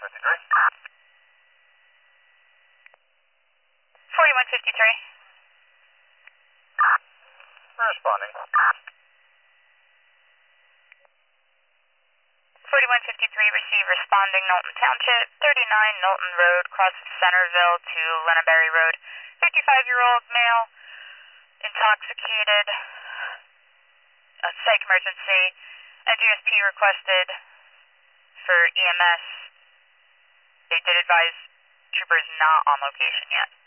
4153. Responding. 4153, receive responding Knowlton Township, 39 Knowlton Road, crosses Centerville to Lennaberry Road. 55-year-old male, intoxicated, a psych emergency, NGSP requested for EMS. They did advise troopers not on location yet.